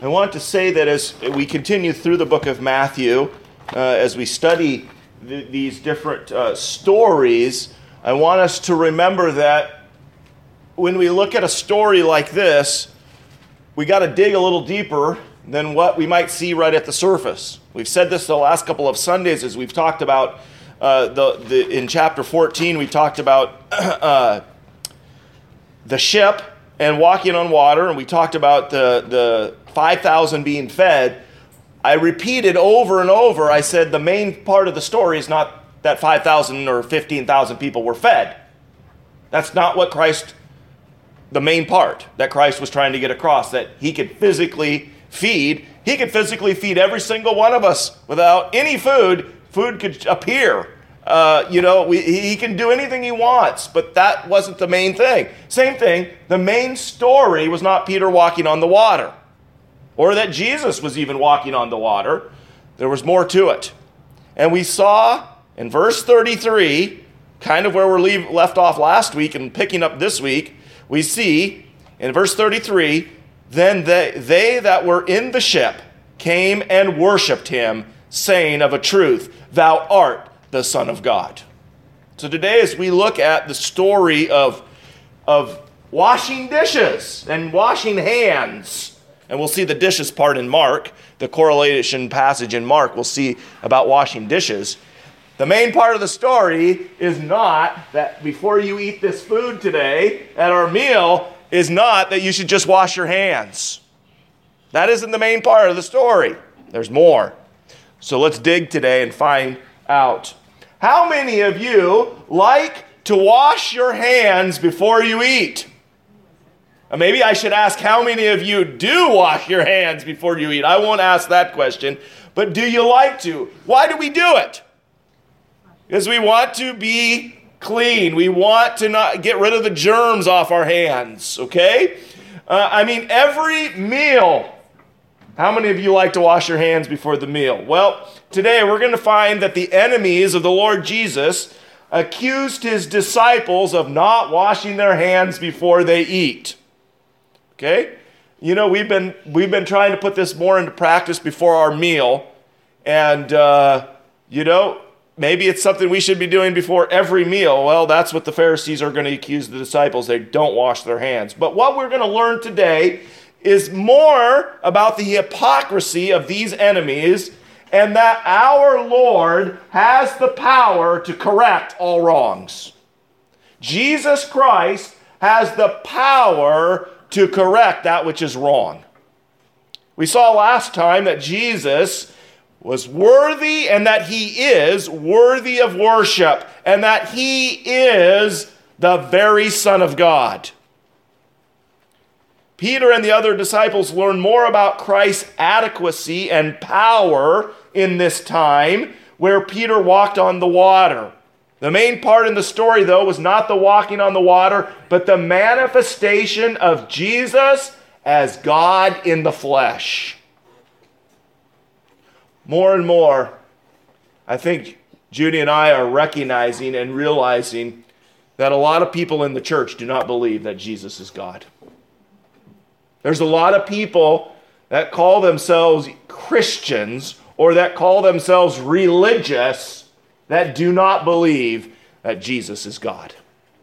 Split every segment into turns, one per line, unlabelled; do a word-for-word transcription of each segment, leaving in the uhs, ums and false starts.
I want to say that as we continue through the book of Matthew, uh, as we study th- these different uh, stories, I want us to remember that when we look at a story like this, we got to dig a little deeper than what we might see right at the surface. We've said this the last couple of Sundays as we've talked about uh, the, the in chapter fourteen. We talked about uh, the ship and walking on water, and we talked about the the five thousand being fed. I repeated over and over, I said the main part of the story is not that five thousand or fifteen thousand people were fed. That's not what Christ, the main part that Christ was trying to get across, that he could physically feed. He could physically feed every single one of us without any food. Food could appear. Uh, you know, we, he can do anything he wants, but that wasn't the main thing. Same thing, the main story was not Peter walking on the water, or that Jesus was even walking on the water. There was more to it. And we saw in verse thirty-three, kind of where we leave, left off last week and picking up this week, we see in verse thirty-three, then they, they that were in the ship came and worshipped him, saying of a truth, thou art the Son of God. So today as we look at the story of, of washing dishes and washing hands, and we'll see the dishes part in Mark, the correlation passage in Mark, we'll see about washing dishes. The main part of the story is not that before you eat this food today at our meal is not that you should just wash your hands. That isn't the main part of the story. There's more. So let's dig today and find out. How many of you like to wash your hands before you eat? Or maybe I should ask how many of you do wash your hands before you eat. I won't ask that question, but do you like to? Why do we do it? Because we want to be clean. We want to not get rid of the germs off our hands, okay? Uh, I mean, every meal. How many of you like to wash your hands before the meal? Well, today we're going to find that the enemies of the Lord Jesus accused his disciples of not washing their hands before they eat. Okay? You know, we've been we've been trying to put this more into practice before our meal. And, uh, you know, maybe it's something we should be doing before every meal. Well, that's what the Pharisees are going to accuse the disciples. They don't wash their hands. But what we're going to learn today is more about the hypocrisy of these enemies, and that our Lord has the power to correct all wrongs. Jesus Christ has the power to correct that which is wrong. We saw last time that Jesus was worthy and that he is worthy of worship, and that he is the very Son of God. Peter and the other disciples learned more about Christ's adequacy and power in this time where Peter walked on the water. The main part in the story, though, was not the walking on the water, but the manifestation of Jesus as God in the flesh. More and more, I think Judy and I are recognizing and realizing that a lot of people in the church do not believe that Jesus is God. There's a lot of people that call themselves Christians or that call themselves religious that do not believe that Jesus is God.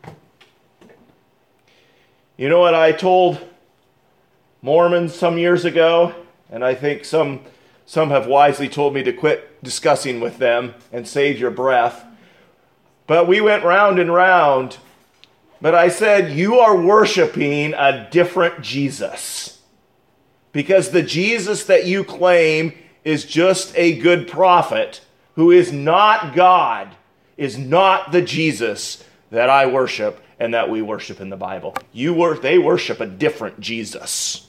You know what I told Mormons some years ago, and I think some, some have wisely told me to quit discussing with them and save your breath. But we went round and round. But I said, you are worshiping a different Jesus. Because the Jesus that you claim is just a good prophet who is not God, is not the Jesus that I worship and that we worship in the Bible. You wor- They worship a different Jesus.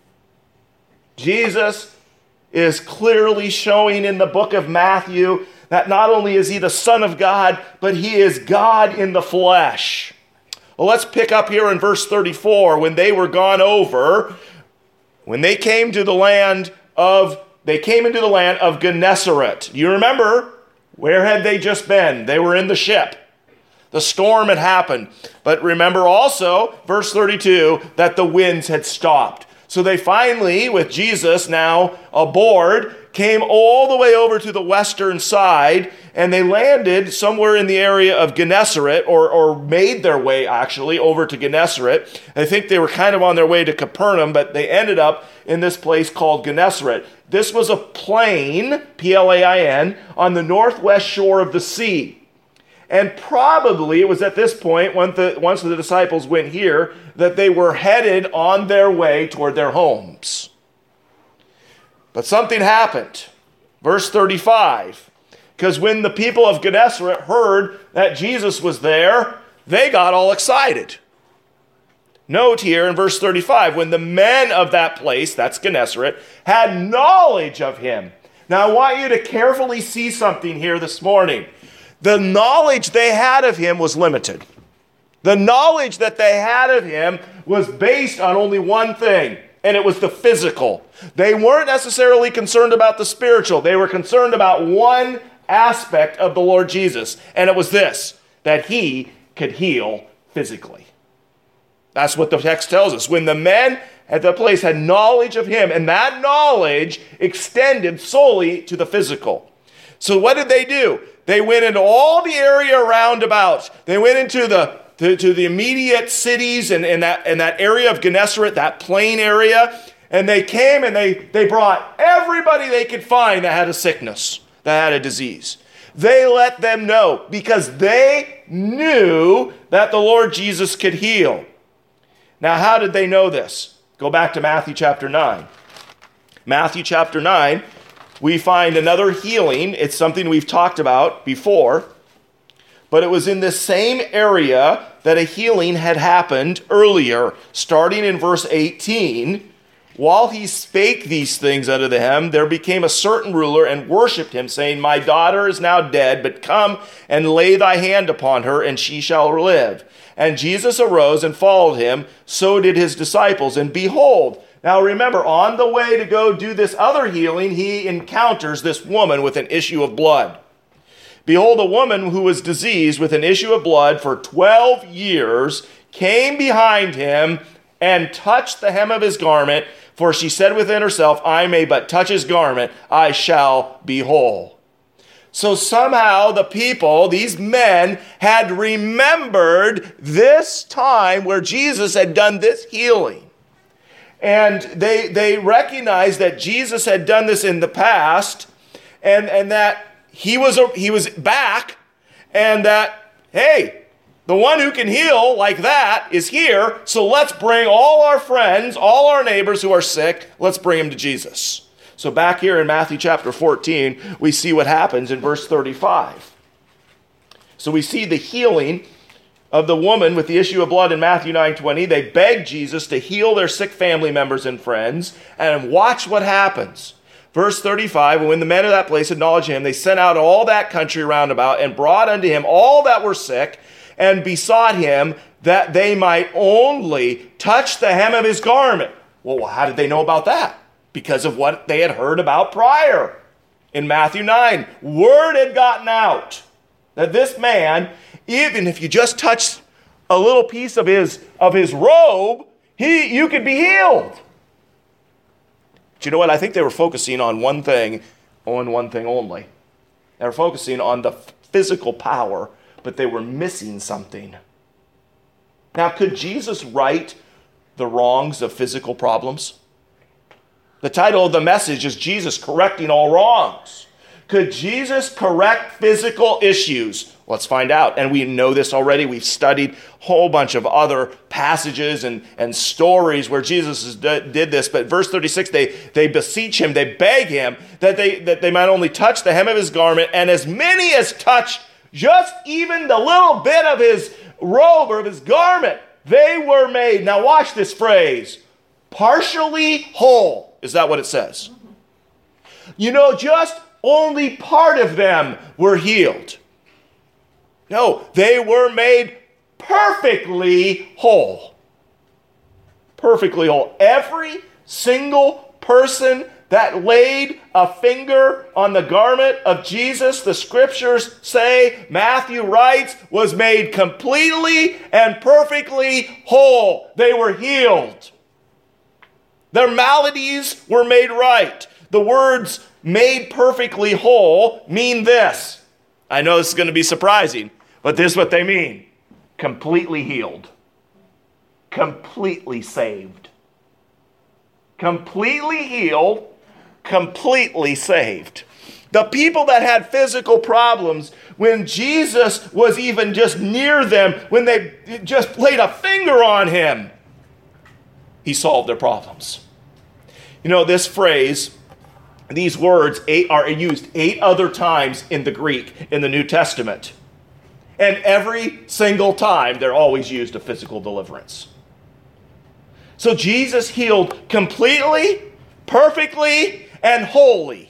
Jesus is clearly showing in the book of Matthew that not only is he the Son of God, but he is God in the flesh. Well, let's pick up here in verse thirty-four. When they were gone over, when they came to the land of, they came into the land of Gennesaret. You remember, where had they just been? They were in the ship. The storm had happened. But remember also, verse thirty-two, that the winds had stopped. So they finally, with Jesus now aboard, came all the way over to the western side, and they landed somewhere in the area of Gennesaret, or, or made their way actually over to Gennesaret. I think they were kind of on their way to Capernaum, but they ended up in this place called Gennesaret. This was a plain, P L A I N, on the northwest shore of the sea. And probably it was at this point, when the, once the disciples went here, that they were headed on their way toward their homes. But something happened. Verse thirty-five. Because when the people of Gennesaret heard that Jesus was there, they got all excited. Note here in verse thirty-five, when the men of that place, that's Gennesaret, had knowledge of him. Now I want you to carefully see something here this morning. The knowledge they had of him was limited. The knowledge that they had of him was based on only one thing, and it was the physical. They weren't necessarily concerned about the spiritual. They were concerned about one aspect of the Lord Jesus, and it was this, that he could heal physically. That's what the text tells us. When the men at the place had knowledge of him, and that knowledge extended solely to the physical. So what did they do? They went into all the area around about. They went into the to, to the immediate cities and, and that and that area of Gennesaret, that plain area, and they came and they, they brought everybody they could find that had a sickness, that had a disease. They let them know because they knew that the Lord Jesus could heal. Now, how did they know this? Go back to Matthew chapter nine. Matthew chapter nine, we find another healing. It's something we've talked about before, but it was in this same area that a healing had happened earlier, starting in verse eighteen. While he spake these things unto them, there became a certain ruler and worshipped him, saying, My daughter is now dead, but come and lay thy hand upon her, and she shall live. And Jesus arose and followed him, so did his disciples. And behold, now remember, on the way to go do this other healing, he encounters this woman with an issue of blood. Behold, a woman who was diseased with an issue of blood for twelve years came behind him and touched the hem of his garment, for she said within herself, I may but touch his garment, I shall be whole. So somehow the people, these men, had remembered this time where Jesus had done this healing. And they, they recognized that Jesus had done this in the past, and, and that he was, a, he was back, and that, hey, the one who can heal like that is here, so let's bring all our friends, all our neighbors who are sick, let's bring them to Jesus. So back here in Matthew chapter fourteen, we see what happens in verse thirty-five. So we see the healing of the woman with the issue of blood in Matthew nine twenty. They beg Jesus to heal their sick family members and friends, and watch what happens. Verse thirty-five, when the men of that place acknowledged him, they sent out all that country round about and brought unto him all that were sick, and besought him that they might only touch the hem of his garment. Well, how did they know about that? Because of what they had heard about prior. In Matthew nine, word had gotten out that this man, even if you just touched a little piece of his, of his robe, he, you could be healed. But you know what? I think they were focusing on one thing, on one thing only. They were focusing on the physical power, but they were missing something. Now, could Jesus right the wrongs of physical problems? The title of the message is Jesus Correcting All Wrongs. Could Jesus correct physical issues? Let's find out. And we know this already. We've studied a whole bunch of other passages and, and stories where Jesus did this. But verse thirty-six, they, they beseech him, they beg him that they, that they might only touch the hem of his garment, and as many as touched just even the little bit of his robe or of his garment, they were made. Now watch this phrase, partially whole. Is that what it says? You know, just only part of them were healed. No, they were made perfectly whole. Perfectly whole. Every single person that laid a finger on the garment of Jesus, the scriptures say, Matthew writes, was made completely and perfectly whole. They were healed. Their maladies were made right. The words made perfectly whole mean this. I know this is going to be surprising, but this is what they mean. Completely healed. Completely saved. Completely healed. Completely saved. The people that had physical problems, when Jesus was even just near them, when they just laid a finger on him, he solved their problems. You know, this phrase, these words eight, are used eight other times in the Greek in the New Testament. And every single time, they're always used of physical deliverance. So Jesus healed completely, perfectly, and wholly.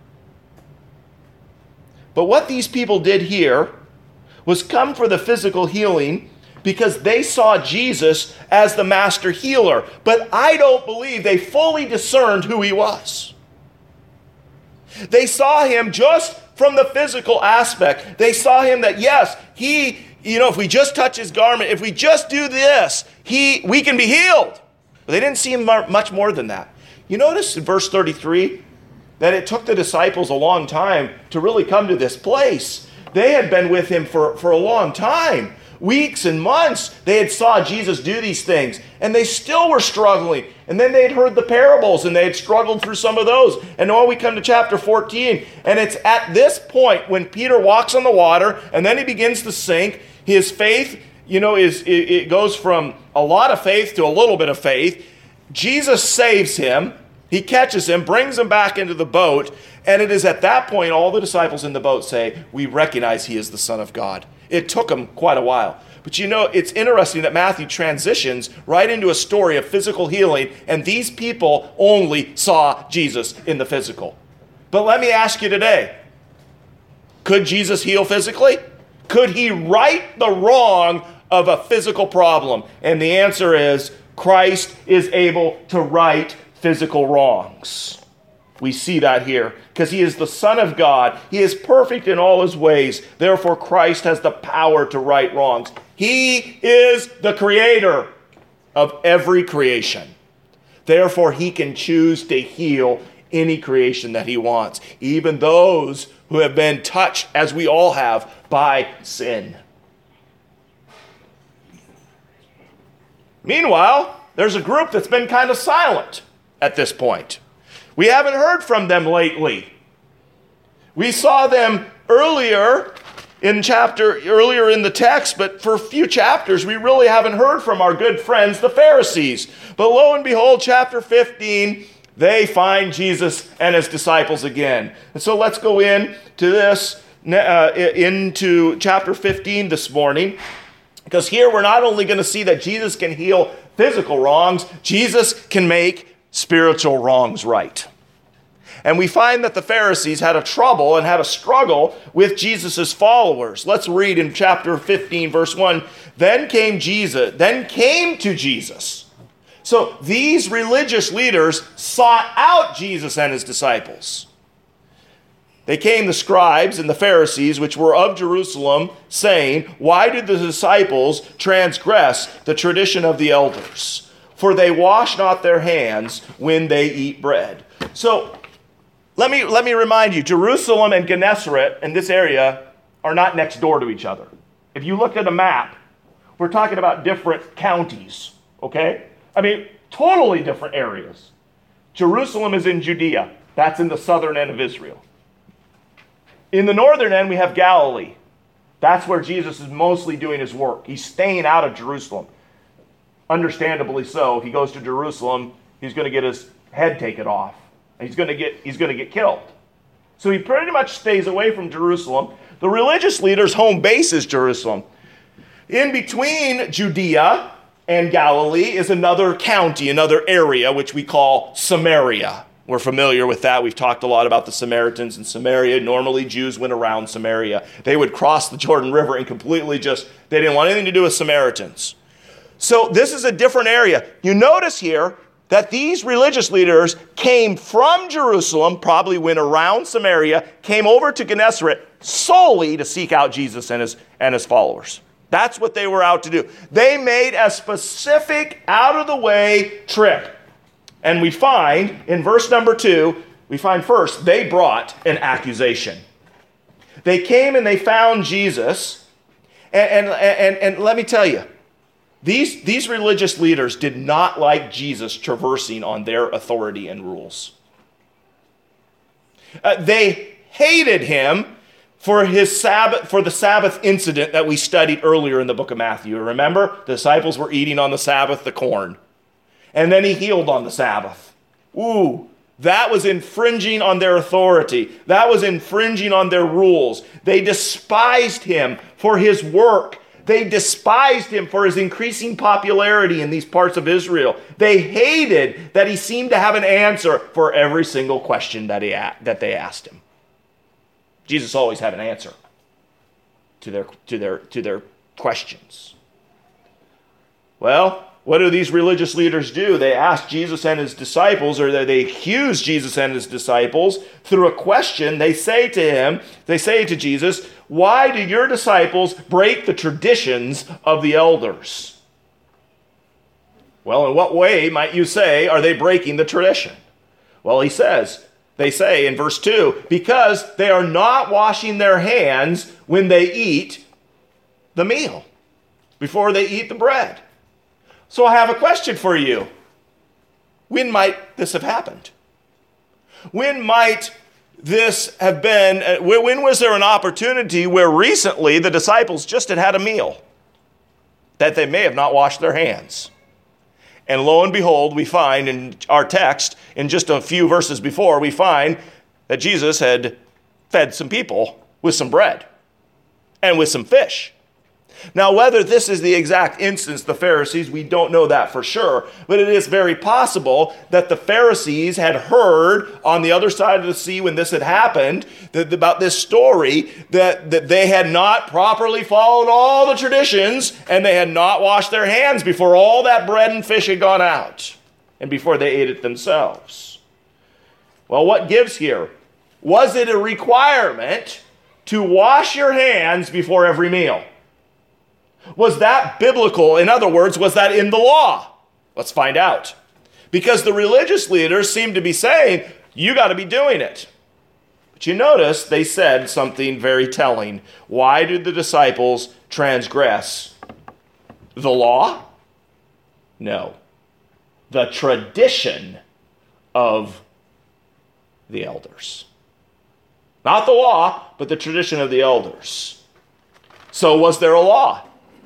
But what these people did here was come for the physical healing because they saw Jesus as the master healer. But I don't believe they fully discerned who he was. They saw him just from the physical aspect. They saw him that, yes, he, you know, if we just touch his garment, if we just do this, he, we can be healed. But they didn't see him much more than that. You notice in verse thirty-three that it took the disciples a long time to really come to this place. They had been with him for, for a long time. Weeks and months, they had saw Jesus do these things, and they still were struggling. And then they had heard the parables, and they had struggled through some of those. And now we come to chapter fourteen, and it's at this point when Peter walks on the water, and then he begins to sink. His faith, you know, is it, it goes from a lot of faith to a little bit of faith. Jesus saves him. He catches him, brings him back into the boat, and it is at that point all the disciples in the boat say, we recognize he is the Son of God. It took them quite a while. But you know, it's interesting that Matthew transitions right into a story of physical healing, and these people only saw Jesus in the physical. But let me ask you today, could Jesus heal physically? Could he right the wrong of a physical problem? And the answer is, Christ is able to right physical wrongs. We see that here because he is the Son of God. He is perfect in all his ways. Therefore, Christ has the power to right wrongs. He is the creator of every creation. Therefore, he can choose to heal any creation that he wants, even those who have been touched, as we all have, by sin. Meanwhile, there's a group that's been kind of silent at this point. We haven't heard from them lately. We saw them earlier in chapter, earlier in the text, but for a few chapters, we really haven't heard from our good friends, the Pharisees. But lo and behold, chapter fifteen, they find Jesus and his disciples again. And so let's go in to this, uh, into chapter fifteen this morning, because here we're not only going to see that Jesus can heal physical wrongs, Jesus can make spiritual wrongs right. And we find that the Pharisees had a trouble and had a struggle with Jesus' followers. Let's read in chapter fifteen, verse one. Then came Jesus, then came to Jesus. So these religious leaders sought out Jesus and his disciples. They came, the scribes and the Pharisees, which were of Jerusalem, saying, why did the disciples transgress the tradition of the elders? For they wash not their hands when they eat bread. So let me, let me remind you, Jerusalem and Gennesaret in this area are not next door to each other. If you look at a map, we're talking about different counties, okay? I mean, totally different areas. Jerusalem is in Judea. That's in the southern end of Israel. In the northern end, we have Galilee. That's where Jesus is mostly doing his work. He's staying out of Jerusalem. Understandably so. If he goes to Jerusalem, he's going to get his head taken off. He's going to get, he's going to get killed. So he pretty much stays away from Jerusalem. The religious leader's home base is Jerusalem. In between Judea and Galilee is another county, another area, which we call Samaria. We're familiar with that. We've talked a lot about the Samaritans in Samaria. Normally, Jews went around Samaria. They would cross the Jordan River and completely just, they didn't want anything to do with Samaritans. So this is a different area. You notice here that these religious leaders came from Jerusalem, probably went around Samaria, came over to Gennesaret solely to seek out Jesus and his, and his followers. That's what they were out to do. They made a specific, out-of-the-way trip. And we find in verse number two, we find first, they brought an accusation. They came and they found Jesus. And, and, and, and let me tell you, these, these religious leaders did not like Jesus traversing on their authority and rules. Uh, they hated him for his Sabbath, for the Sabbath incident that we studied earlier in the book of Matthew. Remember, the disciples were eating on the Sabbath the corn. And then he healed on the Sabbath. Ooh, that was infringing on their authority. That was infringing on their rules. They despised him for his work. They despised him for his increasing popularity in these parts of Israel. They hated that he seemed to have an answer for every single question that, he, that they asked him. Jesus always had an answer to their, to their, to their questions. Well, what do these religious leaders do? They ask Jesus and his disciples, or they accuse Jesus and his disciples through a question. They say to him, they say to Jesus, why do your disciples break the traditions of the elders? Well, in what way, might you say, are they breaking the tradition? Well, he says, they say in verse two, because they are not washing their hands when they eat the meal, before they eat the bread. So I have a question for you. When might this have happened? When might this have been, uh, when was there an opportunity where recently the disciples just had had a meal that they may have not washed their hands? And lo and behold, we find in our text, in just a few verses before, we find that Jesus had fed some people with some bread and with some fish. Now, whether this is the exact instance, the Pharisees, we don't know that for sure. But it is very possible that the Pharisees had heard on the other side of the sea when this had happened, that, about this story, that, that they had not properly followed all the traditions and they had not washed their hands before all that bread and fish had gone out and before they ate it themselves. Well, what gives here? Was it a requirement to wash your hands before every meal? Was that biblical? In other words, was that in the law? Let's find out. Because the religious leaders seem to be saying, you got to be doing it. But you notice they said something very telling. Why did the disciples transgress the law? No. The tradition of the elders. Not the law, but the tradition of the elders. So was there a law?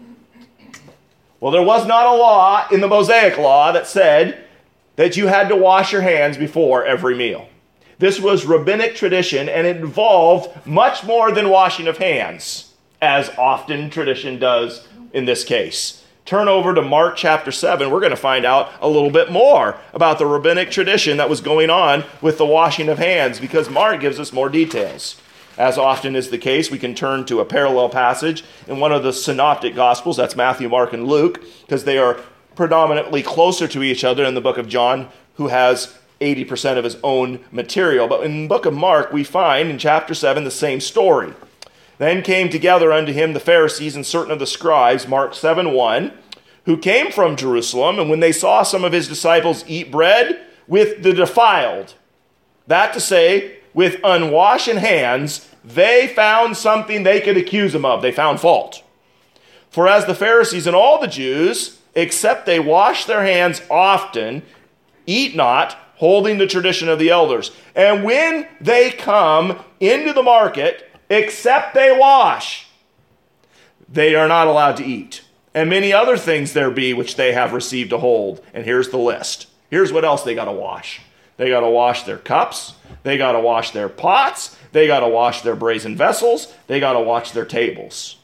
Well, there was not a law in the Mosaic law that said that you had to wash your hands before every meal. This was rabbinic tradition, and it involved much more than washing of hands, as often tradition does in this case. Turn over to Mark chapter seven. We're going to find out a little bit more about the rabbinic tradition that was going on with the washing of hands, because Mark gives us more details. As often is the case, we can turn to a parallel passage in one of the synoptic gospels, that's Matthew, Mark, and Luke, because they are predominantly closer to each other in the book of John, who has eighty percent of his own material. But in the book of Mark, we find in chapter seven the same story. Then came together unto him the Pharisees and certain of the scribes, Mark seven one, who came from Jerusalem, and when they saw some of his disciples eat bread with the defiled, that to say, with unwashed hands, they found something they could accuse him of. They found fault. For as the Pharisees and all the Jews, except they wash their hands often, eat not, holding the tradition of the elders. And when they come into the market, except they wash, they are not allowed to eat. And many other things there be which they have received to hold. And here's the list. Here's what else they got to wash. They got to wash their cups. They got to wash their pots. They got to wash their brazen vessels. They got to wash their tables.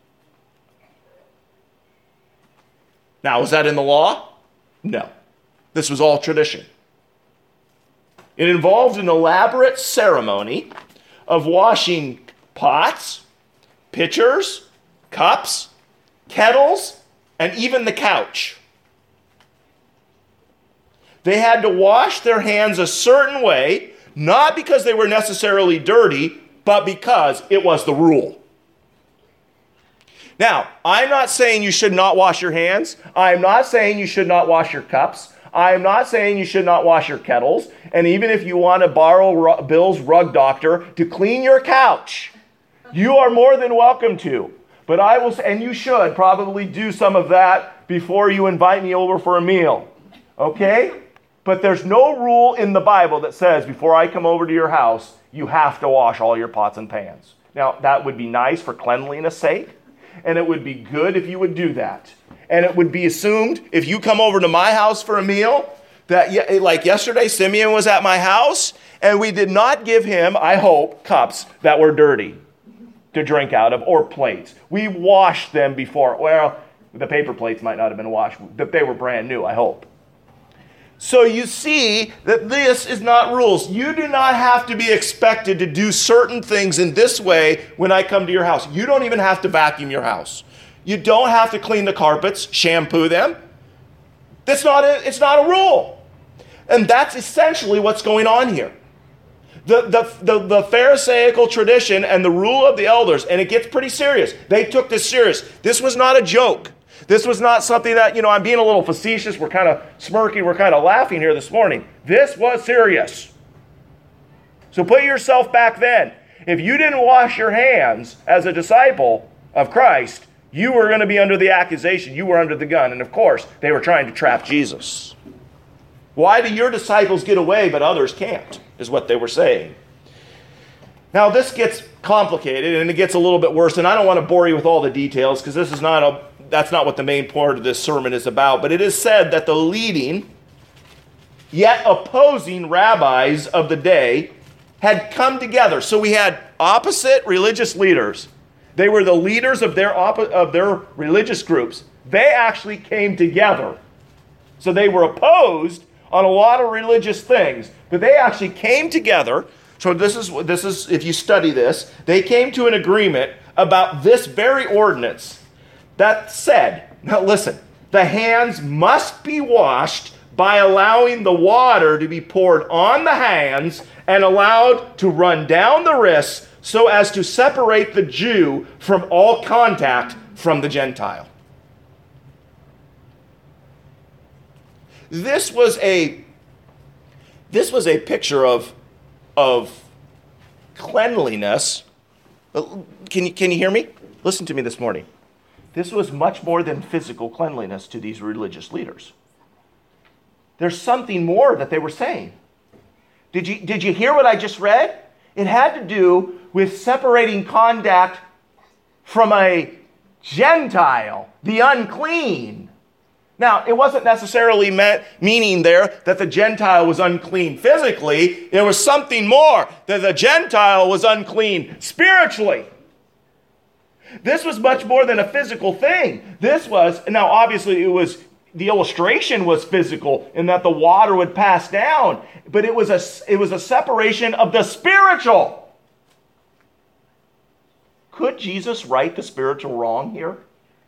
Now, is that in the law? No. This was all tradition. It involved an elaborate ceremony of washing pots, pitchers, cups, kettles, and even the couch. They had to wash their hands a certain way, not because they were necessarily dirty, but because it was the rule. Now, I'm not saying you should not wash your hands. I'm not saying you should not wash your cups. I am not saying you should not wash your kettles. And even if you want to borrow Bill's rug doctor to clean your couch, you are more than welcome to. But I will, and you should probably do some of that before you invite me over for a meal. Okay? But there's no rule in the Bible that says before I come over to your house, you have to wash all your pots and pans. Now, that would be nice for cleanliness' sake, and it would be good if you would do that. And it would be assumed if you come over to my house for a meal, that like yesterday, Simeon was at my house, and we did not give him, I hope, cups that were dirty to drink out of, or plates. We washed them before. Well, the paper plates might not have been washed, but they were brand new, I hope. So you see that this is not rules. You do not have to be expected to do certain things in this way when I come to your house. You don't even have to vacuum your house. You don't have to clean the carpets, shampoo them. That's not a, it's not a rule. And that's essentially what's going on here. The, the, the, the Pharisaical tradition and the rule of the elders, and it gets pretty serious. They took this serious. This was not a joke. This was not something that, you know, I'm being a little facetious. We're kind of smirking. We're kind of laughing here this morning. This was serious. So put yourself back then. If you didn't wash your hands as a disciple of Christ, you were going to be under the accusation. You were under the gun. And of course, they were trying to trap Jesus. Why do your disciples get away but others can't, is what they were saying. Now, this gets complicated and it gets a little bit worse. And I don't want to bore you with all the details because this is not a That's not what the main part of this sermon is about. But it is said that the leading, yet opposing rabbis of the day had come together. So we had opposite religious leaders. They were the leaders of their, op- of their religious groups. They actually came together. So they were opposed on a lot of religious things. But they actually came together. So this is, this is, if you study this, they came to an agreement about this very ordinance. That said, now listen, the hands must be washed by allowing the water to be poured on the hands and allowed to run down the wrists so as to separate the Jew from all contact from the Gentile. This was a, this was a picture of, of cleanliness. Can you, can you hear me? Listen to me this morning. This was much more than physical cleanliness to these religious leaders. There's something more that they were saying. Did you, did you hear what I just read? It had to do with separating contact from a Gentile, the unclean. Now, it wasn't necessarily meant, meaning there that the Gentile was unclean physically. There was something more, that the Gentile was unclean spiritually. This was much more than a physical thing. This was, now obviously it was, the illustration was physical in that the water would pass down, but it was a, it was a separation of the spiritual. Could Jesus right the spiritual wrong here?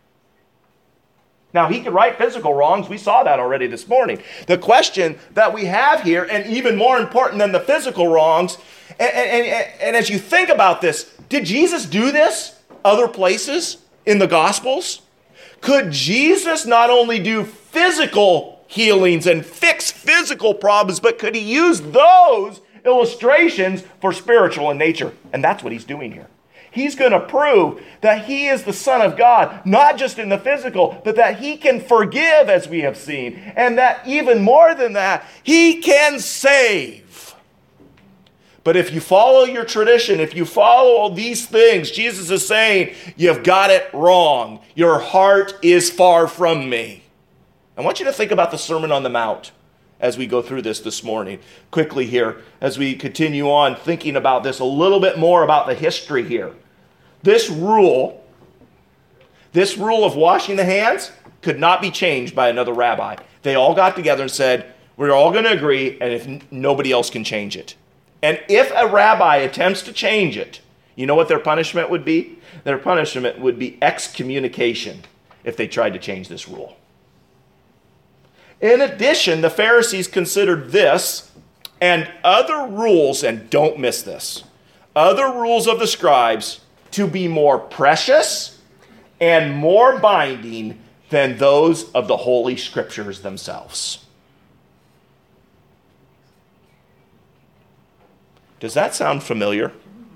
Now, he could right physical wrongs. We saw that already this morning. The question that we have here, and even more important than the physical wrongs, and, and, and, and as you think about this, did Jesus do this other places in the Gospels? Could Jesus not only do physical healings and fix physical problems, but could he use those illustrations for spiritual in nature? And that's what he's doing here. He's going to prove that he is the Son of God, not just in the physical, but that he can forgive, as we have seen, and that even more than that, he can save. But if you follow your tradition, if you follow all these things, Jesus is saying, you've got it wrong. Your heart is far from me. I want you to think about the Sermon on the Mount as we go through this this morning. Quickly here, as we continue on thinking about this a little bit more about the history here. This rule, this rule of washing the hands could not be changed by another rabbi. They all got together and said, we're all going to agree, and if n- nobody else can change it. And if a rabbi attempts to change it, you know what their punishment would be? Their punishment would be excommunication if they tried to change this rule. In addition, the Pharisees considered this and other rules, and don't miss this, other rules of the scribes to be more precious and more binding than those of the Holy Scriptures themselves. Does that sound familiar?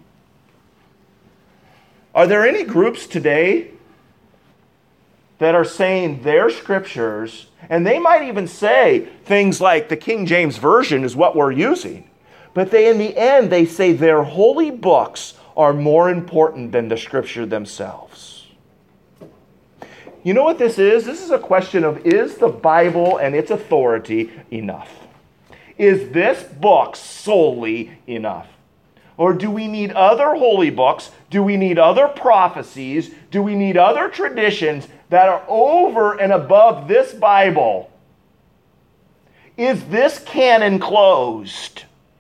Are there any groups today that are saying their scriptures, and they might even say things like the King James Version is what we're using, but they, in the end, they say their holy books are more important than the scripture themselves? You know what this is? This is a question of, is the Bible and its authority enough? Is this book solely enough? Or do we need other holy books? Do we need other prophecies? Do we need other traditions that are over and above this Bible? Is this canon closed?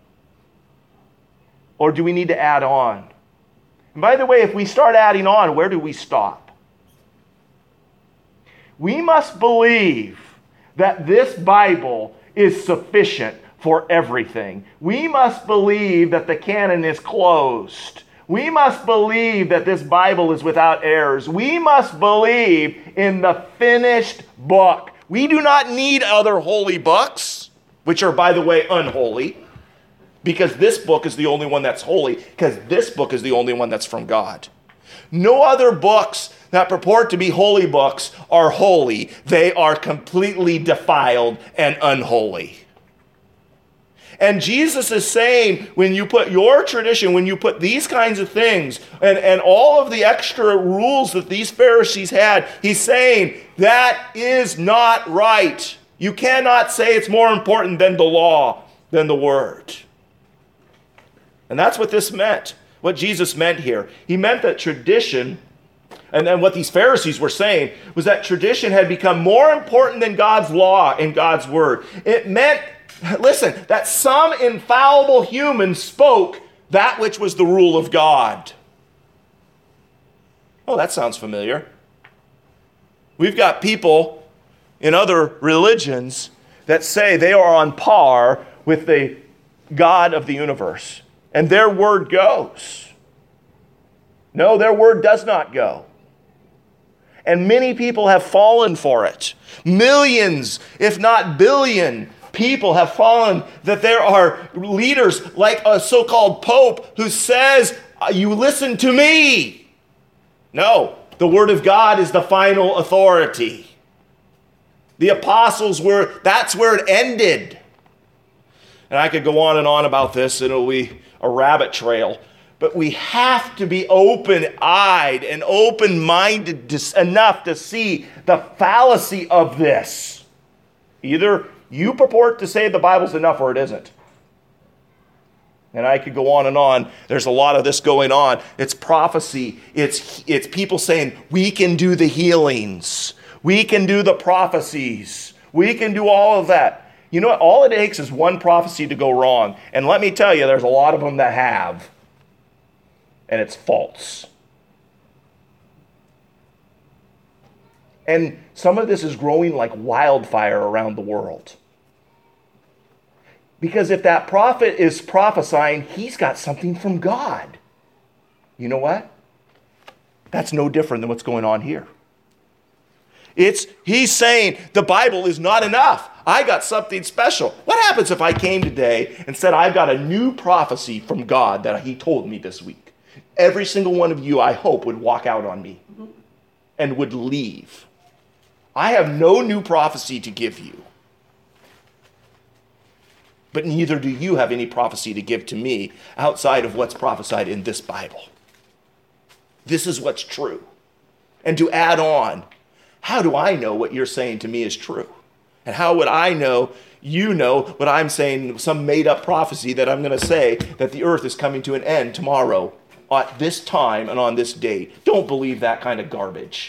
Or do we need to add on? And by the way, if we start adding on, where do we stop? We must believe that this Bible is sufficient for everything. We must believe that the canon is closed. We must believe that this Bible is without errors. We must believe in the finished book. We do not need other holy books, which are, by the way, unholy, because this book is the only one that's holy, because this book is the only one that's from God. No other books that purport to be holy books are holy. They are completely defiled and unholy. And Jesus is saying, when you put your tradition, when you put these kinds of things, and, and all of the extra rules that these Pharisees had, he's saying, that is not right. You cannot say it's more important than the law, than the word. And that's what this meant, what Jesus meant here. He meant that tradition, and then what these Pharisees were saying, was that tradition had become more important than God's law and God's word. It meant, listen, that some infallible human spoke that which was the rule of God. Oh, that sounds familiar. We've got people in other religions that say they are on par with the God of the universe, and their word goes. No, their word does not go. And many people have fallen for it. Millions, if not billion, people have fallen, that there are leaders like a so-called pope who says, you listen to me. No, the word of God is the final authority. The apostles were, that's where it ended. And I could go on and on about this, and it'll be a rabbit trail. But we have to be open-eyed and open-minded enough to see the fallacy of this. Either you purport to say the Bible's enough or it isn't. And I could go on and on. There's a lot of this going on. It's prophecy. It's, it's people saying, we can do the healings. We can do the prophecies. We can do all of that. You know what? All it takes is one prophecy to go wrong. And let me tell you, there's a lot of them that have. And it's false. And some of this is growing like wildfire around the world. Because if that prophet is prophesying, he's got something from God. You know what? That's no different than what's going on here. It's, he's saying the Bible is not enough. I got something special. What happens if I came today and said, I've got a new prophecy from God that he told me this week? Every single one of you, I hope, would walk out on me and would leave. I have no new prophecy to give you. But neither do you have any prophecy to give to me outside of what's prophesied in this Bible. This is what's true. And to add on, how do I know what you're saying to me is true? And how would I know you know what I'm saying, some made-up prophecy that I'm going to say that the earth is coming to an end tomorrow at this time and on this date? Don't believe that kind of garbage.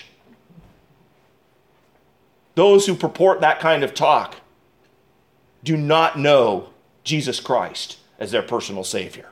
Those who purport that kind of talk do not know Jesus Christ as their personal Savior.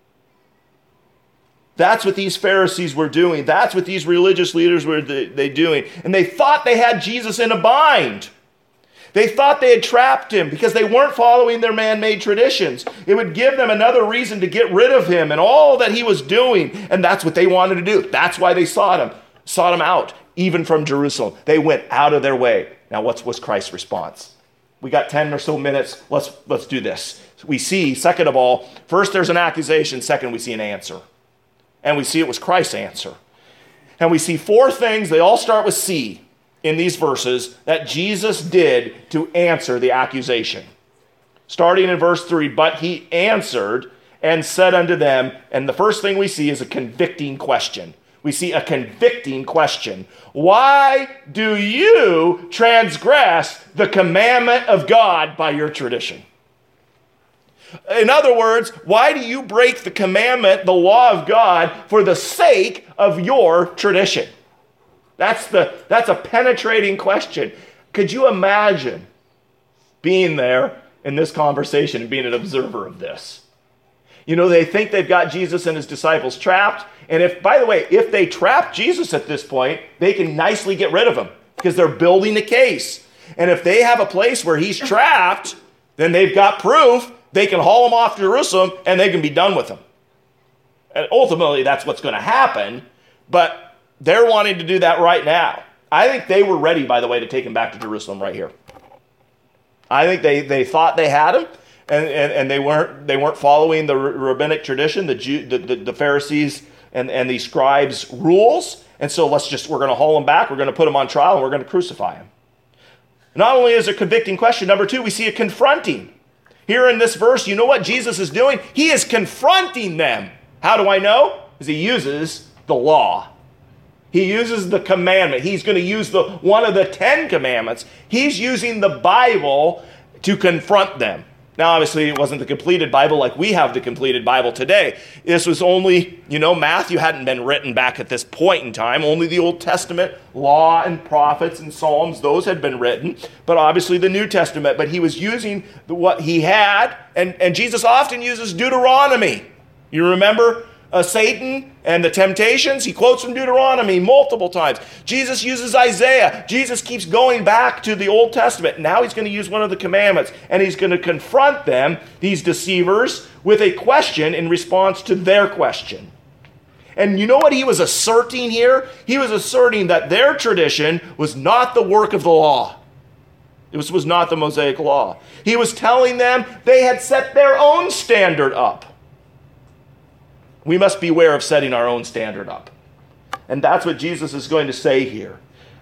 That's what these Pharisees were doing. That's what these religious leaders were they doing. And they thought they had Jesus in a bind. They thought they had trapped him because they weren't following their man-made traditions. It would give them another reason to get rid of him and all that he was doing. And that's what they wanted to do. That's why they sought him, sought him out, even from Jerusalem. They went out of their way. Now, what's was Christ's response? We got ten or so minutes. Let's let's do this. we see, second of all, first there's an accusation, second we see an answer. And we see it was Christ's answer. And we see four things, they all start with C in these verses, that Jesus did to answer the accusation. Starting in verse three, but he answered and said unto them, and the first thing we see is a convicting question. We see a convicting question. Why do you transgress the commandment of God by your tradition? In other words, why do you break the commandment, the law of God, for the sake of your tradition? That's the that's a penetrating question. Could you imagine being there in this conversation and being an observer of this? You know, they think they've got Jesus and his disciples trapped. And if, by the way, if they trap Jesus at this point, they can nicely get rid of him because they're building a case. And if they have a place where he's trapped, then they've got proof. They can haul him off to Jerusalem and they can be done with him. And ultimately, that's what's going to happen. But they're wanting to do that right now. I think they were ready, by the way, to take him back to Jerusalem right here. I think they, they thought they had him. And, and, and they weren't they weren't following the rabbinic tradition, the, Jew, the, the, the Pharisees and, and the scribes' rules. And so let's just, we're going to haul him back, we're going to put him on trial, and we're going to crucify him. Not only is it a convicting question, number two, we see a confronting. Here in this verse, you know what Jesus is doing? He is confronting them. How do I know? Because he uses the law. He uses the commandment. He's going to use the one of the Ten Commandments. He's using the Bible to confront them. Now, obviously, it wasn't the completed Bible like we have the completed Bible today. This was only, you know, Matthew hadn't been written back at this point in time. Only the Old Testament, law and prophets and Psalms, those had been written. But obviously the New Testament. But he was using what he had. And, and Jesus often uses Deuteronomy. You remember uh, Satan and the temptations? He quotes from Deuteronomy multiple times. Jesus uses Isaiah. Jesus keeps going back to the Old Testament. Now he's going to use one of the commandments, and he's going to confront them, these deceivers, with a question in response to their question. And you know what he was asserting here? He was asserting that their tradition was not the work of the law. This was not the Mosaic law. He was telling them they had set their own standard up. We must beware of setting our own standard up. And that's what Jesus is going to say here.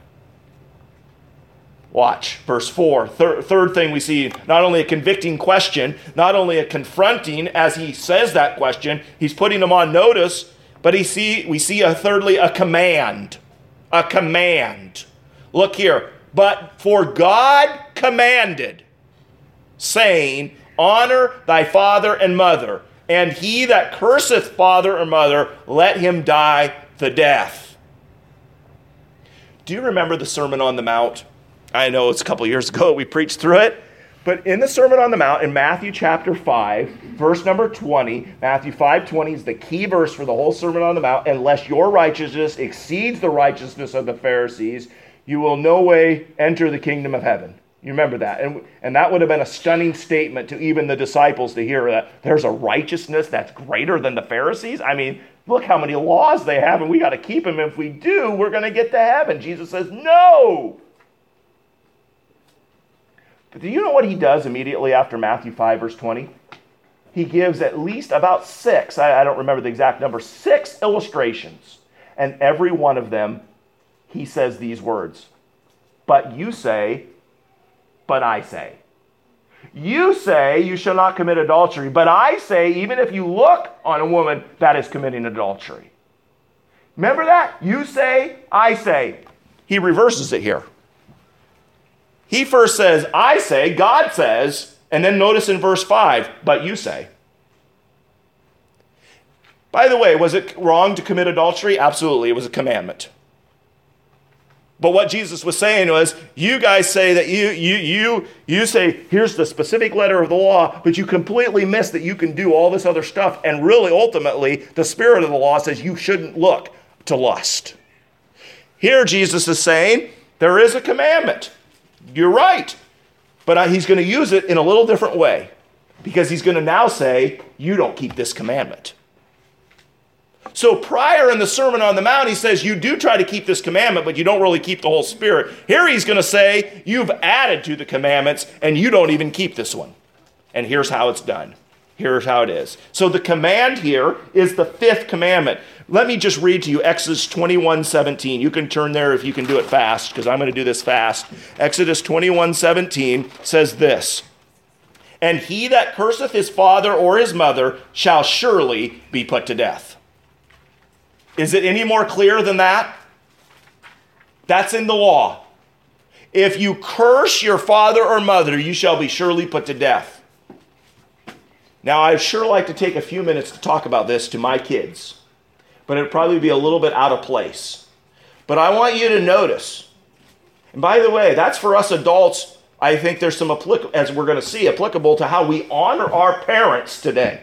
Watch, verse four. Third, third thing we see, not only a convicting question, not only a confronting as he says that question, he's putting them on notice, but he see, we see a thirdly a command. A command. Look here. But for God commanded, saying, honor thy father and mother, and he that curseth father or mother, let him die the death. Do you remember the Sermon on the Mount? I know it's a couple years ago we preached through it. But in the Sermon on the Mount, in Matthew chapter five, verse number twenty, Matthew five twenty is the key verse for the whole Sermon on the Mount. Unless your righteousness exceeds the righteousness of the Pharisees, you will no way enter the kingdom of heaven. You remember that. And, and that would have been a stunning statement to even the disciples to hear that there's a righteousness that's greater than the Pharisees. I mean, look how many laws they have, and we got to keep them. If we do, we're going to get to heaven. Jesus says, no. But do you know what he does immediately after Matthew five, verse twenty? He gives at least about six, I, I don't remember the exact number, six illustrations. And every one of them, he says these words. But you say, but I say. You say you shall not commit adultery, but I say even if you look on a woman, that is committing adultery. Remember that? You say, I say. He reverses it here. He first says, I say, God says, and then notice in verse five, but you say. By the way, was it wrong to commit adultery? Absolutely, it was a commandment. But what Jesus was saying was, you guys say that you you you you say, here's the specific letter of the law, but you completely miss that you can do all this other stuff. And really, ultimately, the spirit of the law says you shouldn't look to lust. Here, Jesus is saying, there is a commandment. You're right. But he's going to use it in a little different way. Because he's going to now say, you don't keep this commandment. So prior in the Sermon on the Mount, he says, you do try to keep this commandment, but you don't really keep the whole spirit. Here he's going to say, you've added to the commandments, and you don't even keep this one. And here's how it's done. Here's how it is. So the command here is the fifth commandment. Let me just read to you Exodus twenty-one seventeen. You can turn there if you can do it fast, because I'm going to do this fast. Exodus twenty-one seventeen says this, "And he that curseth his father or his mother shall surely be put to death." Is it any more clear than that? That's in the law. If you curse your father or mother, you shall be surely put to death. Now, I'd sure like to take a few minutes to talk about this to my kids, but it'd probably be a little bit out of place. But I want you to notice, and by the way, that's for us adults. I think there's some, applic- as we're going to see, applicable to how we honor our parents today.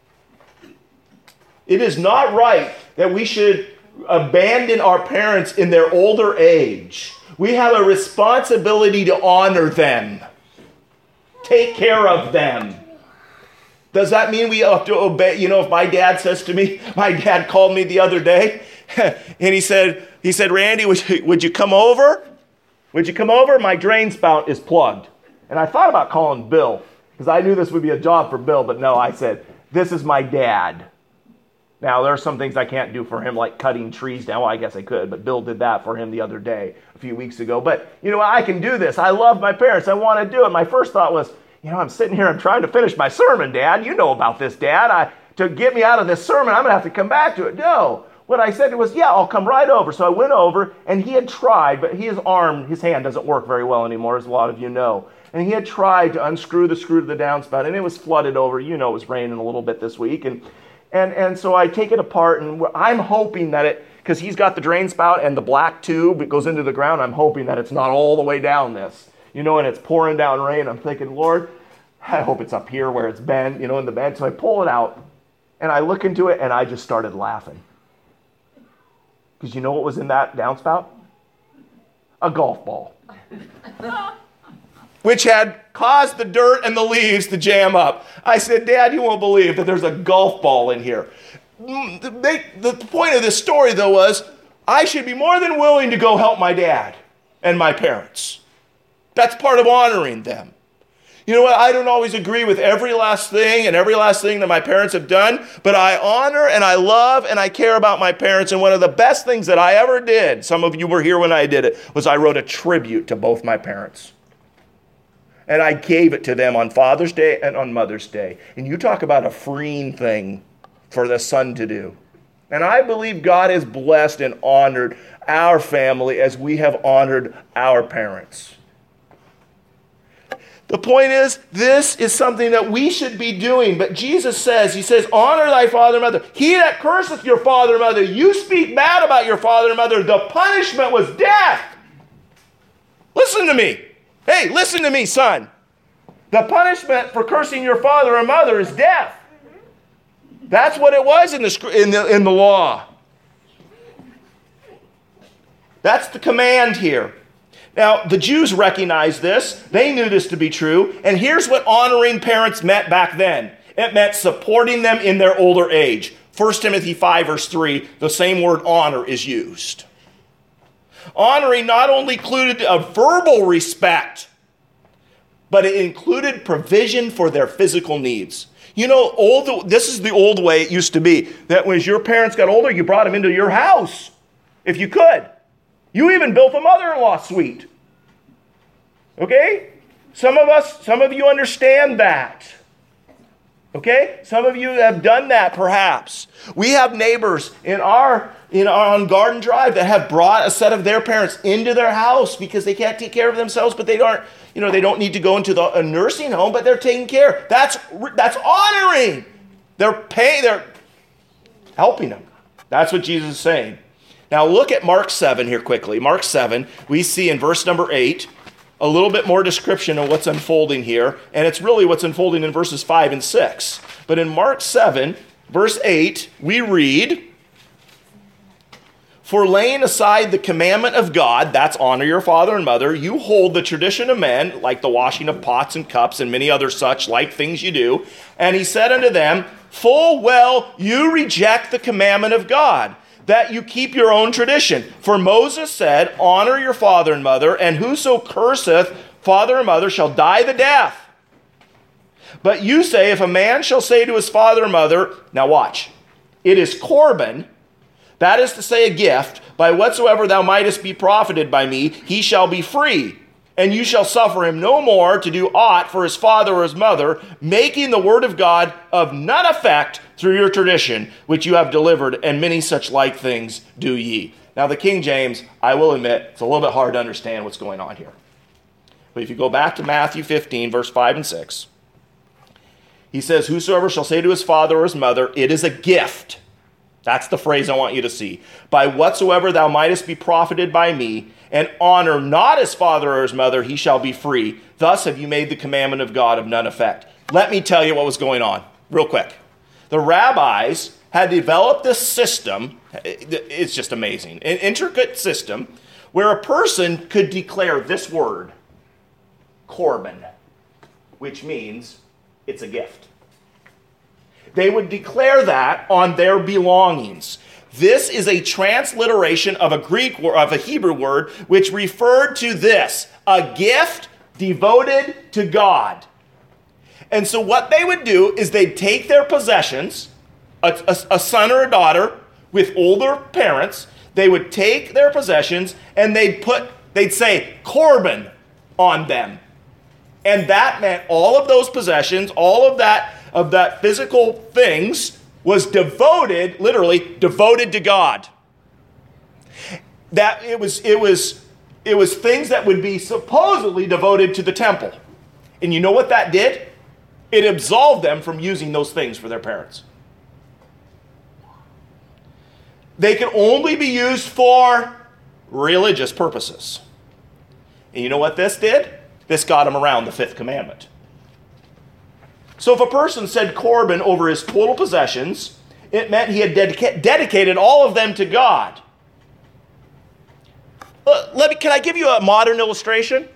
It is not right that we should abandon our parents in their older age. We have a responsibility to honor them, take care of them. Does that mean we have to obey? You know, if my dad says to me, my dad called me the other day, and he said, he said, "Randy, would you, would you come over? Would you come over? My drain spout is plugged." And I thought about calling Bill, because I knew this would be a job for Bill, but no, I said, this is my dad. Now, there are some things I can't do for him, like cutting trees down. Well, I guess I could, but Bill did that for him the other day, a few weeks ago. But, you know, I can do this. I love my parents. I want to do it. My first thought was, you know, I'm sitting here, I'm trying to finish my sermon, Dad. You know about this, Dad. I, to get me out of this sermon, I'm going to have to come back to it. No. What I said was, yeah, I'll come right over. So I went over, and he had tried, but his arm, his hand doesn't work very well anymore, as a lot of you know. And he had tried to unscrew the screw to the downspout, and it was flooded over. You know, it was raining a little bit this week. And and and so I take it apart, and I'm hoping that it, because he's got the drain spout and the black tube, it goes into the ground. I'm hoping that it's not all the way down this. You know, and it's pouring down rain. I'm thinking, Lord, I hope it's up here where it's bent, you know, in the bend. So I pull it out, and I look into it, and I just started laughing. Because you know what was in that downspout? A golf ball. Which had caused the dirt and the leaves to jam up. I said, Dad, you won't believe that there's a golf ball in here. The, the point of this story, though, was I should be more than willing to go help my dad and my parents. That's part of honoring them. You know what? I don't always agree with every last thing and every last thing that my parents have done, but I honor and I love and I care about my parents. And one of the best things that I ever did, some of you were here when I did it, was I wrote a tribute to both my parents. And I gave it to them on Father's Day and on Mother's Day. And you talk about a freeing thing for the son to do. And I believe God has blessed and honored our family as we have honored our parents. The point is, this is something that we should be doing. But Jesus says, he says, honor thy father and mother. He that curseth your father and mother, you speak bad about your father and mother, the punishment was death. Listen to me. Hey, listen to me, son. The punishment for cursing your father and mother is death. That's what it was in the, in the, in the law. That's the command here. Now, the Jews recognized this. They knew this to be true. And here's what honoring parents meant back then. It meant supporting them in their older age. First Timothy five, verse three, the same word honor is used. Honoring not only included a verbal respect, but it included provision for their physical needs. You know, old, this is the old way it used to be, that when your parents got older, you brought them into your house, if you could. You even built a mother-in-law suite. Okay? Some of us, some of you understand that. Okay? Some of you have done that, perhaps. We have neighbors in our, in our on Garden Drive that have brought a set of their parents into their house because they can't take care of themselves, but they aren't, you know, they don't need to go into the, a nursing home, but they're taking care. That's that's honoring. They're paying, they're helping them. That's what Jesus is saying. Now look at Mark seven here quickly. Mark seven, we see in verse number eight, a little bit more description of what's unfolding here, and it's really what's unfolding in verses five and six. But in Mark seven, verse eight, we read, for laying aside the commandment of God, that's honor your father and mother, you hold the tradition of men, like the washing of pots and cups and many other such like things you do. And he said unto them, full well you reject the commandment of God, that you keep your own tradition. For Moses said, honor your father and mother, and whoso curseth father and mother shall die the death. But you say, if a man shall say to his father or mother, now watch, it is Corban, that is to say a gift, by whatsoever thou mightest be profited by me, he shall be free. And you shall suffer him no more to do aught for his father or his mother, making the word of God of none effect through your tradition, which you have delivered, and many such like things do ye. Now the King James, I will admit, it's a little bit hard to understand what's going on here. But if you go back to Matthew fifteen, verse five and six, he says, whosoever shall say to his father or his mother, it is a gift. That's the phrase I want you to see. By whatsoever thou mightest be profited by me, and honor not his father or his mother, he shall be free. Thus have you made the commandment of God of none effect. Let me tell you what was going on, real quick. The rabbis had developed this system, it's just amazing, an intricate system, where a person could declare this word, Corban, which means it's a gift. They would declare that on their belongings. This is a transliteration of a Greek word, of a Hebrew word, which referred to this, a gift devoted to God. And so what they would do is they'd take their possessions, a, a, a son or a daughter with older parents, they would take their possessions and they'd put, they'd say Corban on them. And that meant all of those possessions, all of that, of that physical things was devoted, literally devoted to God. That it was, it was, it was things that would be supposedly devoted to the temple. And you know what that did? It absolved them from using those things for their parents. They could only be used for religious purposes. And you know what this did? This got them around the fifth commandment. So if a person said Corban over his total possessions, it meant he had dedica- dedicated all of them to God. Uh, let me, can I give you a modern illustration?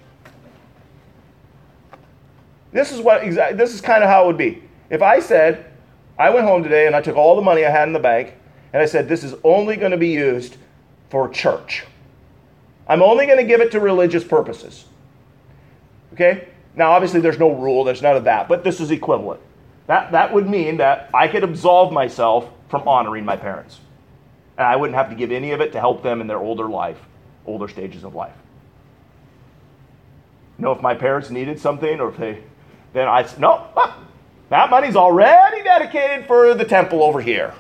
This is what exactly. This is kind of how it would be. If I said, I went home today and I took all the money I had in the bank, and I said, this is only going to be used for church. I'm only going to give it to religious purposes. Okay? Now, obviously, there's no rule. There's none of that. But this is equivalent. That, that would mean that I could absolve myself from honoring my parents. And I wouldn't have to give any of it to help them in their older life, older stages of life. You know, if my parents needed something, or if they, then I said, no, that money's already dedicated for the temple over here.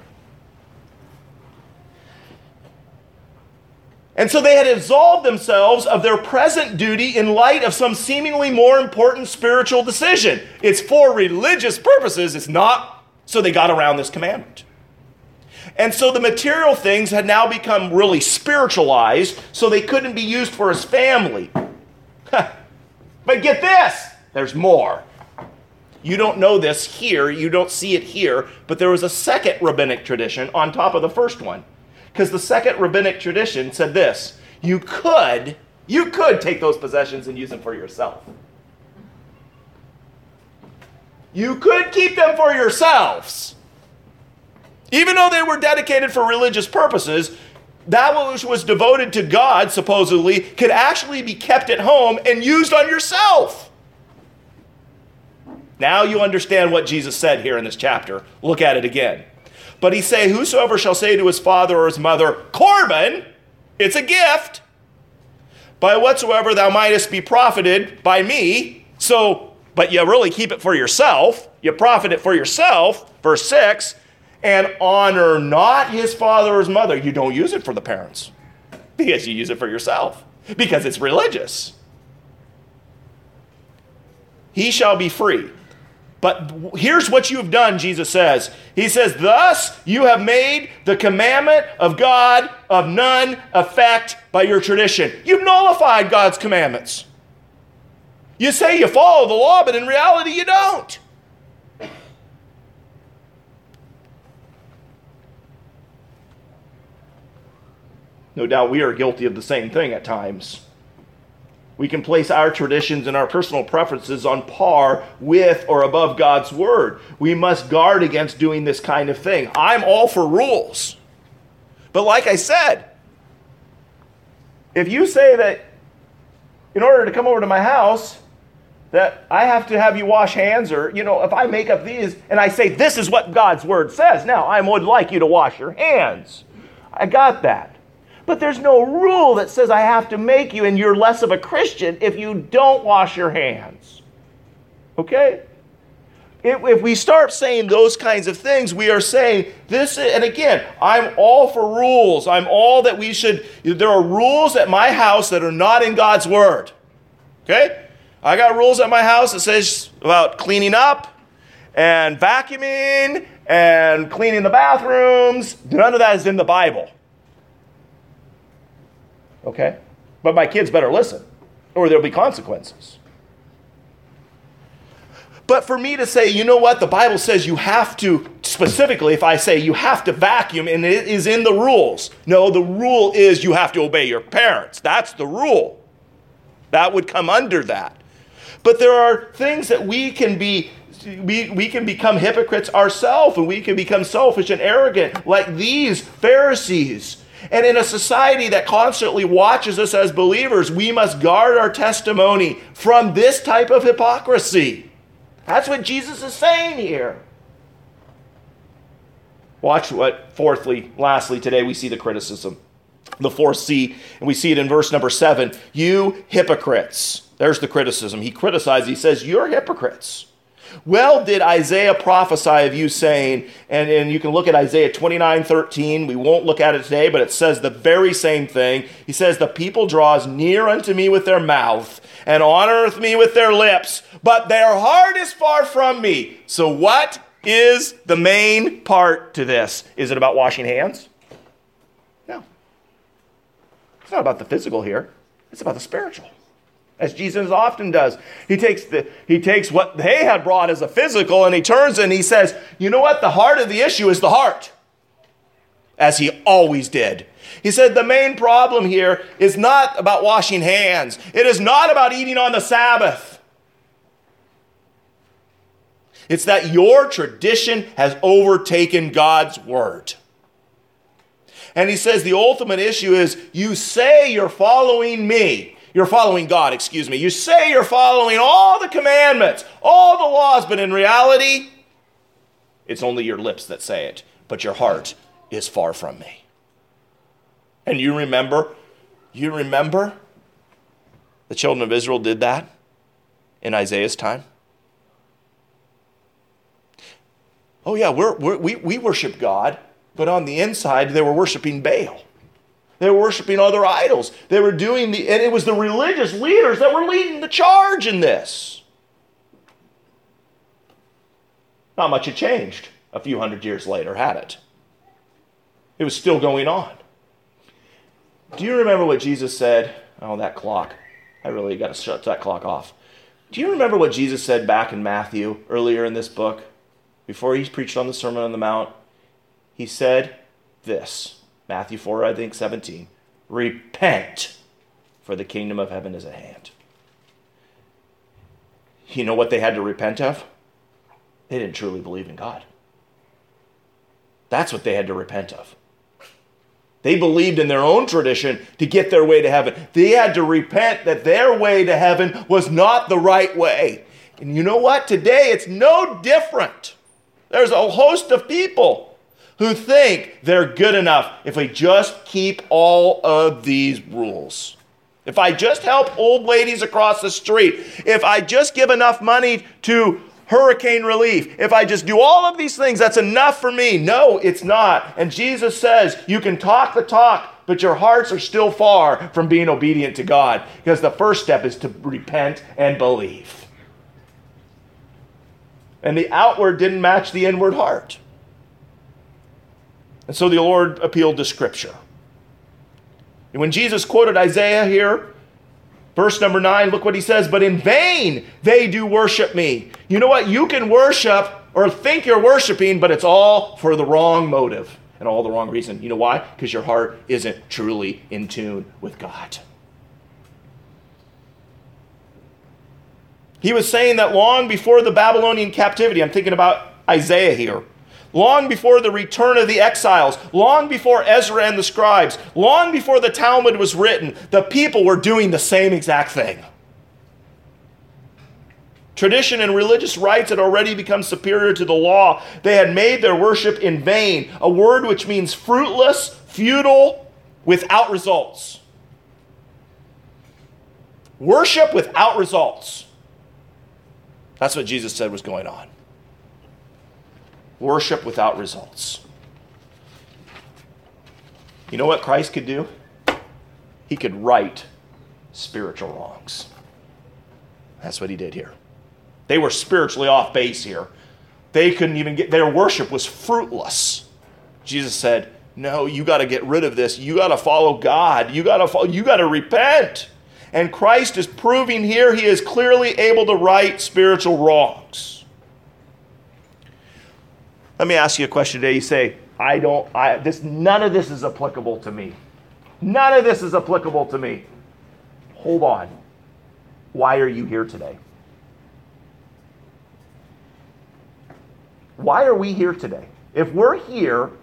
And so they had absolved themselves of their present duty in light of some seemingly more important spiritual decision. It's for religious purposes. It's not, so they got around this commandment. And so the material things had now become really spiritualized, so they couldn't be used for his family. But get this, there's more. You don't know this here, you don't see it here, but there was a second rabbinic tradition on top of the first one. Because the second rabbinic tradition said this, you could, you could take those possessions and use them for yourself. You could keep them for yourselves. Even though they were dedicated for religious purposes, that which was devoted to God, supposedly, could actually be kept at home and used on yourself. Now you understand what Jesus said here in this chapter. Look at it again. But he say, whosoever shall say to his father or his mother, Corban, it's a gift, by whatsoever thou mightest be profited by me. So, but you really keep it for yourself. You profit it for yourself. Verse six, and honor not his father or his mother. You don't use it for the parents, because you use it for yourself, because it's religious. He shall be free. But here's what you have done, Jesus says. He says, thus you have made the commandment of God of none effect by your tradition. You've nullified God's commandments. You say you follow the law, but in reality you don't. No doubt we are guilty of the same thing at times. We can place our traditions and our personal preferences on par with or above God's word. We must guard against doing this kind of thing. I'm all for rules. But like I said, if you say that in order to come over to my house, that I have to have you wash hands, or, you know, if I make up these and I say this is what God's word says, now I would like you to wash your hands. I got that. But there's no rule that says I have to make you and you're less of a Christian if you don't wash your hands. Okay? If, if we start saying those kinds of things, we are saying this, and again, I'm all for rules. I'm all that we should, there are rules at my house that are not in God's word. Okay? I got rules at my house that says about cleaning up and vacuuming and cleaning the bathrooms. None of that is in the Bible. Okay? But my kids better listen, or there'll be consequences. But for me to say, you know what, the Bible says you have to, specifically if I say you have to vacuum and it is in the rules. No, the rule is you have to obey your parents. That's the rule. That would come under that. But there are things that we can be, we, we can become hypocrites ourselves, and we can become selfish and arrogant like these Pharisees. And in a society that constantly watches us as believers, we must guard our testimony from this type of hypocrisy. That's what Jesus is saying here. Watch what, fourthly, lastly, today we see the criticism. The fourth C, and we see it in verse number seven. You hypocrites. There's the criticism. He criticizes, he says, you're hypocrites. Well did Isaiah prophesy of you, saying, and, and you can look at Isaiah twenty-nine thirteen. We won't look at it today, but it says the very same thing. He says, the people draws near unto me with their mouth, and honoreth me with their lips, but their heart is far from me. So what is the main part to this? Is it about washing hands? No. It's not about the physical here. It's about the spiritual. As Jesus often does. He takes the he takes what they had brought as a physical, and he turns and he says, you know what? The heart of the issue is the heart. As he always did. He said the main problem here is not about washing hands. It is not about eating on the Sabbath. It's that your tradition has overtaken God's word. And he says the ultimate issue is you say you're following me. You're following God, excuse me. You say you're following all the commandments, all the laws, but in reality, it's only your lips that say it, but your heart is far from me. And you remember, you remember the children of Israel did that in Isaiah's time? Oh yeah, we're, we're, we, we worship God, but on the inside, they were worshiping Baal. They were worshiping other idols. They were doing the, and it was the religious leaders that were leading the charge in this. Not much had changed a few hundred years later, had it? It was still going on. Do you remember what Jesus said? Oh, that clock. I really got to shut that clock off. Do you remember what Jesus said back in Matthew earlier in this book? Before he preached on the Sermon on the Mount, he said this. Matthew four, I think, seventeen. Repent, for the kingdom of heaven is at hand. You know what they had to repent of? They didn't truly believe in God. That's what they had to repent of. They believed in their own tradition to get their way to heaven. They had to repent that their way to heaven was not the right way. And you know what? Today it's no different. There's a host of people who think they're good enough if we just keep all of these rules. If I just help old ladies across the street, if I just give enough money to hurricane relief, if I just do all of these things, that's enough for me. No, it's not. And Jesus says you can talk the talk, but your hearts are still far from being obedient to God, because the first step is to repent and believe. And the outward didn't match the inward heart. And so the Lord appealed to Scripture. And when Jesus quoted Isaiah here, verse number nine, look what he says, but in vain they do worship me. You know what? You can worship or think you're worshiping, but it's all for the wrong motive and all the wrong reason. You know why? Because your heart isn't truly in tune with God. He was saying that long before the Babylonian captivity, I'm thinking about Isaiah here, long before the return of the exiles, long before Ezra and the scribes, long before the Talmud was written, the people were doing the same exact thing. Tradition and religious rites had already become superior to the law. They had made their worship in vain, a word which means fruitless, futile, without results. Worship without results. That's what Jesus said was going on. Worship without results. You know what Christ could do? He could right spiritual wrongs. That's what he did here. They were spiritually off base here. They couldn't even get, their worship was fruitless. Jesus said, no, you got to get rid of this. You got to follow God. You got to follow, you got to repent. And Christ is proving here he is clearly able to right spiritual wrongs. Let me ask you a question today. You say, I don't, I, this, none of this is applicable to me. None of this is applicable to me. Hold on. Why are you here today? Why are we here today? If we're here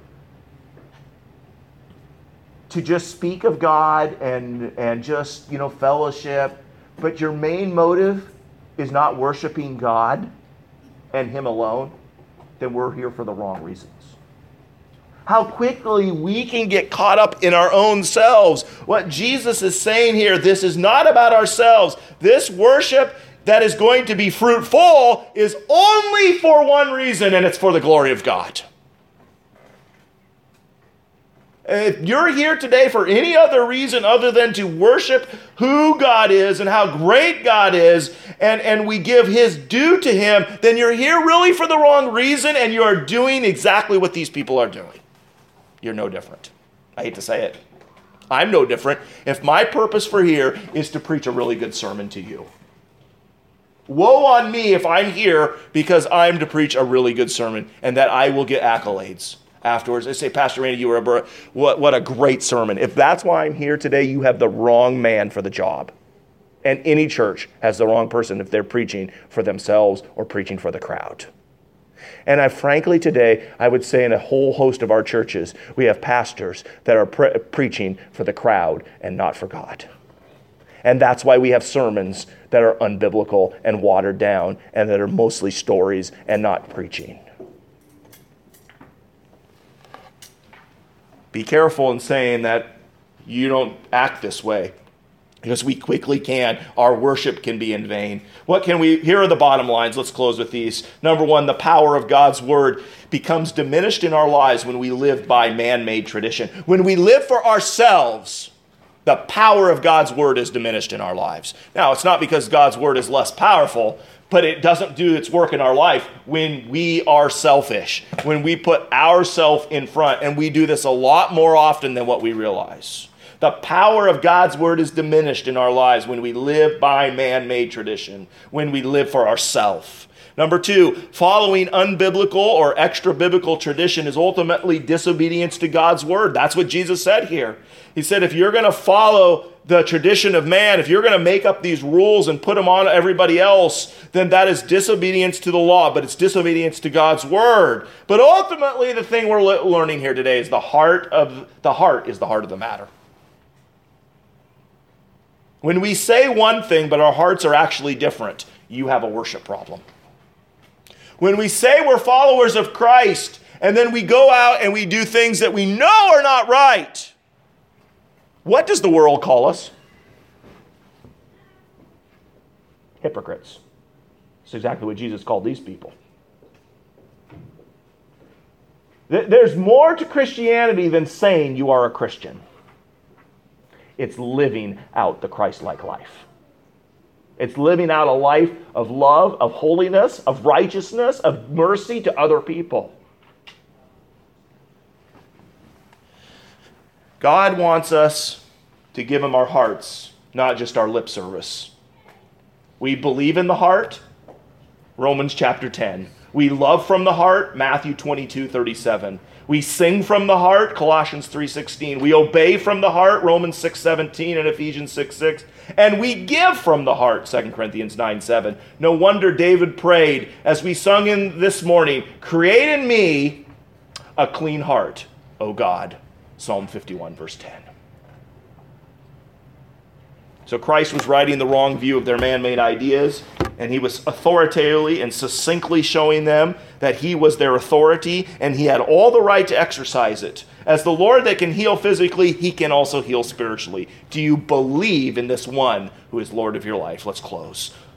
to just speak of God and, and just, you know, fellowship, but your main motive is not worshiping God and him alone, then we're here for the wrong reasons. How quickly we can get caught up in our own selves. What Jesus is saying here, this is not about ourselves. This worship that is going to be fruitful is only for one reason, and it's for the glory of God. If you're here today for any other reason other than to worship who God is and how great God is, and, and we give his due to him, then you're here really for the wrong reason, and you are doing exactly what these people are doing. You're no different. I hate to say it. I'm no different if my purpose for here is to preach a really good sermon to you. Woe on me if I'm here because I'm to preach a really good sermon and that I will get accolades afterwards. They say, Pastor Randy, you were a, what, what a great sermon. If that's why I'm here today, you have the wrong man for the job. And any church has the wrong person if they're preaching for themselves or preaching for the crowd. And I frankly today, I would say in a whole host of our churches, we have pastors that are pre- preaching for the crowd and not for God. And that's why we have sermons that are unbiblical and watered down and that are mostly stories and not preaching. Be careful in saying that you don't act this way, because we quickly can. Our worship can be in vain. What can we, here are the bottom lines. Let's close with these. Number one, the power of God's word becomes diminished in our lives when we live by man-made tradition. When we live for ourselves, the power of God's word is diminished in our lives. Now, it's not because God's word is less powerful, but it doesn't do its work in our life when we are selfish, when we put ourselves in front, and we do this a lot more often than what we realize. The power of God's word is diminished in our lives when we live by man-made tradition, when we live for ourselves. Number two, following unbiblical or extra-biblical tradition is ultimately disobedience to God's word. That's what Jesus said here. He said, if you're going to follow the tradition of man, if you're going to make up these rules and put them on everybody else, then that is disobedience to the law, but it's disobedience to God's word. But ultimately, the thing we're le- learning here today is the heart of the heart is the heart of the matter. When we say one thing, but our hearts are actually different, you have a worship problem. When we say we're followers of Christ, and then we go out and we do things that we know are not right, what does the world call us? Hypocrites. That's exactly what Jesus called these people. There's more to Christianity than saying you are a Christian. It's living out the Christ-like life. It's living out a life of love, of holiness, of righteousness, of mercy to other people. God wants us to give him our hearts, not just our lip service. We believe in the heart, Romans chapter ten. We love from the heart, Matthew twenty-two thirty-seven. We sing from the heart, Colossians three sixteen. We obey from the heart, Romans six seventeen and Ephesians six six. And we give from the heart, Second Corinthians nine seven. No wonder David prayed, as we sung in this morning, create in me a clean heart, O God. Psalm fifty-one, verse ten. So Christ was writing the wrong view of their man-made ideas. And he was authoritatively and succinctly showing them that he was their authority and he had all the right to exercise it. As the Lord that can heal physically, he can also heal spiritually. Do you believe in this one who is Lord of your life? Let's close.